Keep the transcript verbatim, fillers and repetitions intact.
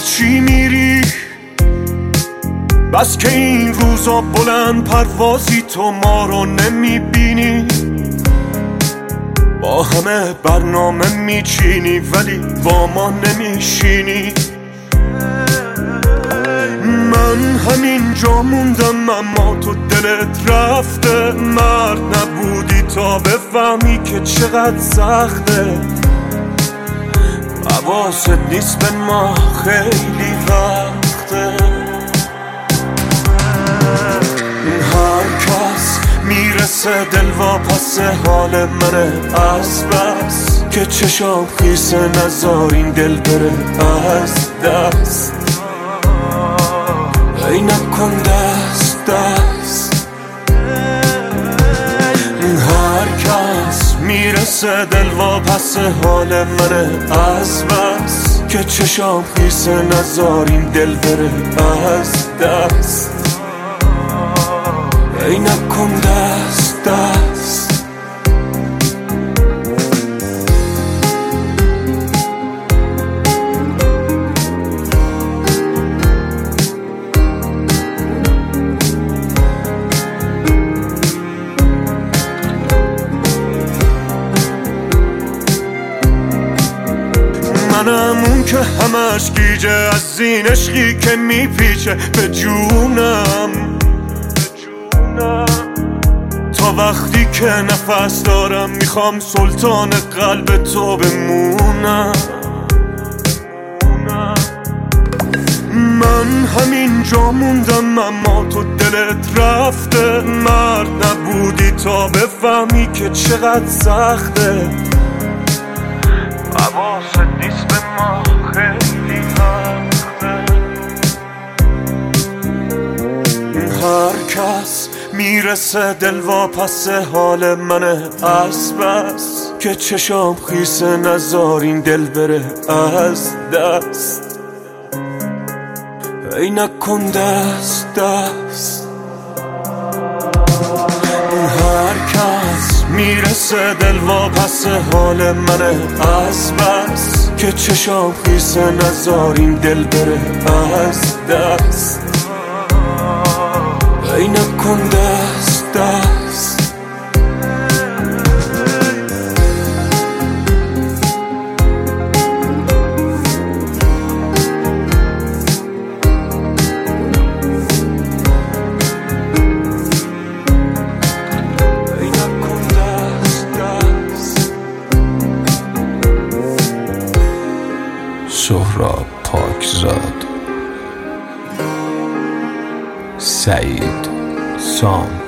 چی میری؟ بس که این روزا بلند پروازی تو ما رو نمیبینی، با همه برنامه میچینی ولی با ما نمیشینی. من همین جا موندم اما تو دلت رفته، مرد نبودی تا بفهمی که چقدر سخته. حواست نیست به ما خیلی وقته. هر کس میرسه دل واپس حال منه از بس که چشام خیسه، نذار این دل بره از دست. ای نکن دست دست. هر کس میرسه دل واپس حال منه از بس که چشام خیسه، نذار این دل بره از دست. ای نکن دست دست. منم اون که همش گیجه از این عشقی که میپیچه به جونم، تا وقتی که نفس دارم میخوام سلطان قلب تو بمونم. من همین جا موندم اما تو دلت رفته، مرد نبودی تا بفهمی که چقدر سخته. حواست نیست به ما خیلی وقته. هر کس میرسه دل واپس حال منه از بس که چشام خیسه، نذار این دل بره از دست. ای نکن دست دست. هر کس میرسه دل واپس حال منه از بس که چشام خیسه، نذار این دل بره از دست. ای نکن دست دست. ای نکن دست دست. سهراب پاکزاد، سعید سام.